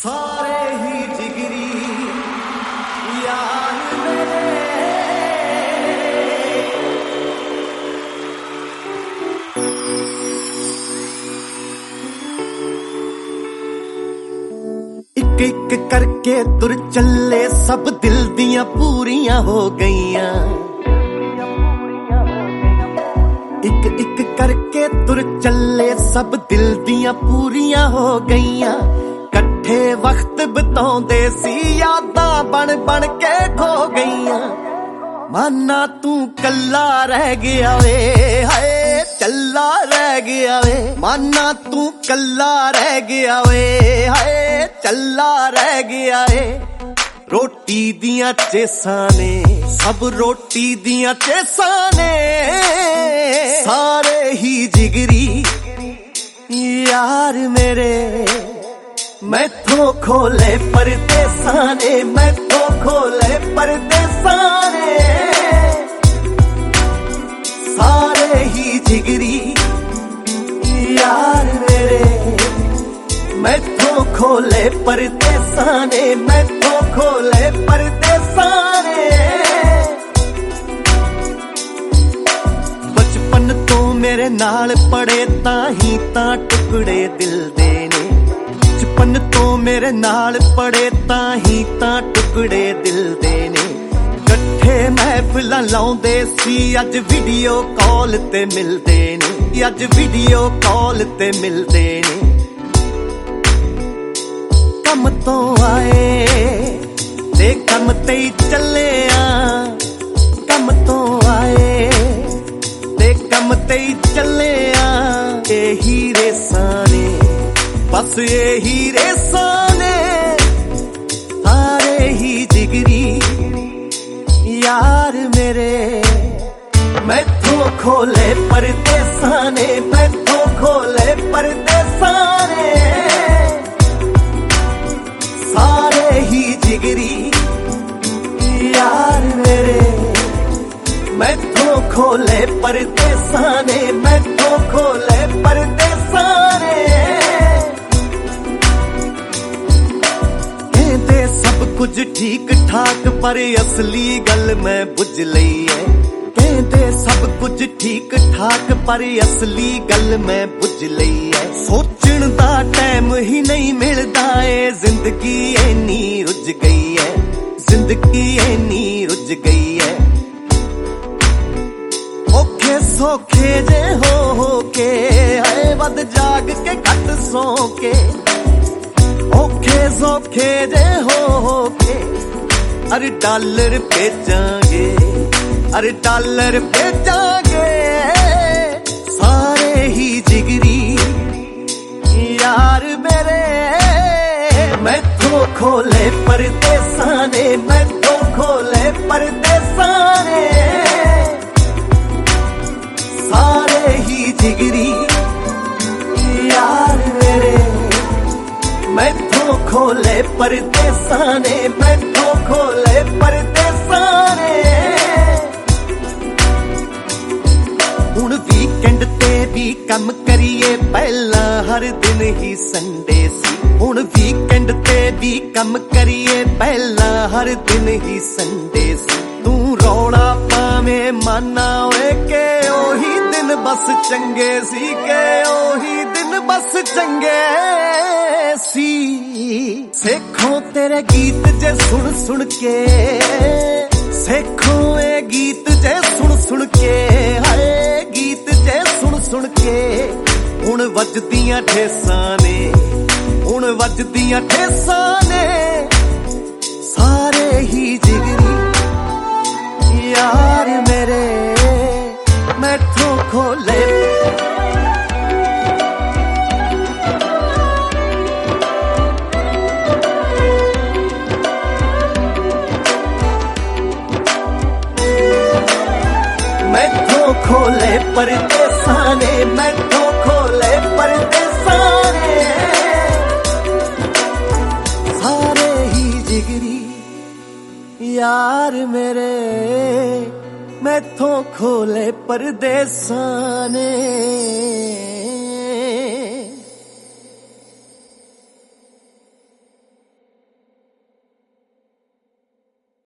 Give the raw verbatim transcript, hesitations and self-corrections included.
सारे ही जिगरी यार मेरे एक एक करके तुर चले सब दिल दियां पूरियां हो गईयां। एक एक करके तुर चले सब दिल दियां पूरियां हो गईयां। कट्ठे वक्त बिताउंदे सी यादां बन बन के खो गईयां। माना तू कल्ला रह गया वे हाय चल्ला रह गया वे। माना तू कल्ला रह गया वे हाय चल्ला रह गया वे। रोटी दियां चेसां ने सब रोटी दियां चेसां ने सारे ही जिगरी यार मेरे। मैथों खोले परदेसां ने मैथों खोले परदेसां ने सारे ही जिगरी यार मेरे। मैथों खोले परदेसां ने मैथों खोले परदेसां ने। बचपन तो मेरे नाल पड़े ताही तां टुकड़े दिल दे ने। बचपन तो मेरे नाल पड़े ताही तां टुकड़े दिल दे ने। कट्ठे महफिलां लाउंदे सी अज वीडियो कॉल ते मिलदे ने। अज वीडियो कॉल ते मिलदे ने। कम तो आए ते कम ते ही चले आ। कम तो आए ते कम ते ही चले आ। यही रेसां ने बस यही रेसां ने सारे ही जिगरी यार मेरे। मैथों खोले परदेसां ने मैथों खोले परदेसां ने सारे ही जिगरी यार मेरे। मैथों खोले परदेसां ने मैथों खोले परदेसां ने। कहंदे सब कुछ ठीक ठाक पर असली गल मैं बुझ लई है। कहंदे सब कुछ ठीक ठाक पर असली गल मैं बुझ लई है। सोचण दा टाइम ही नहीं मिलदा ए जिंदगी इन्नी रुझ गई है। जिंदगी इन्नी रुझ गई है। औखे सौखे जे हो हो के आए वध जाग के घट सो के। औखे सौखे जे हो हो के अरे डॉलर भेजांगे अरे डॉलर भेजांगे सारे ही जिगरी यार मेरे। मैथों खोले परदेसां ने मैथों खोले परदेसां ने सारे ही जिगरी यार मेरे। मैथों खोले परदेसां ने मैथों खोले परदेसां ने। हुण वीकेंड ते भी कम करिए पहला हर दिन ही संडे सी। हुण वीकेंड ते भी कम करिए पहला हर दिन ही संडे सी। तू रौला पावें माना ओए के ओही दिन बस चंगे सी के ओही दिन बस चंगे सी। सेखों तेरे गीत जे सुन सुन के सेखों ए गीत जे सुन सुन के हाय गीत जे सुन सुन के। हुण वजदियां ठेसां ने हुण वजदियां ठेसां ने सारे ही जिगरी यार मेरे। मैथों खोले मैथों खोले परदेसां ने मैथों खोले परदेसां ने सारे ही जिगरी यार मेरे। मैथों खोले परदेसां ने।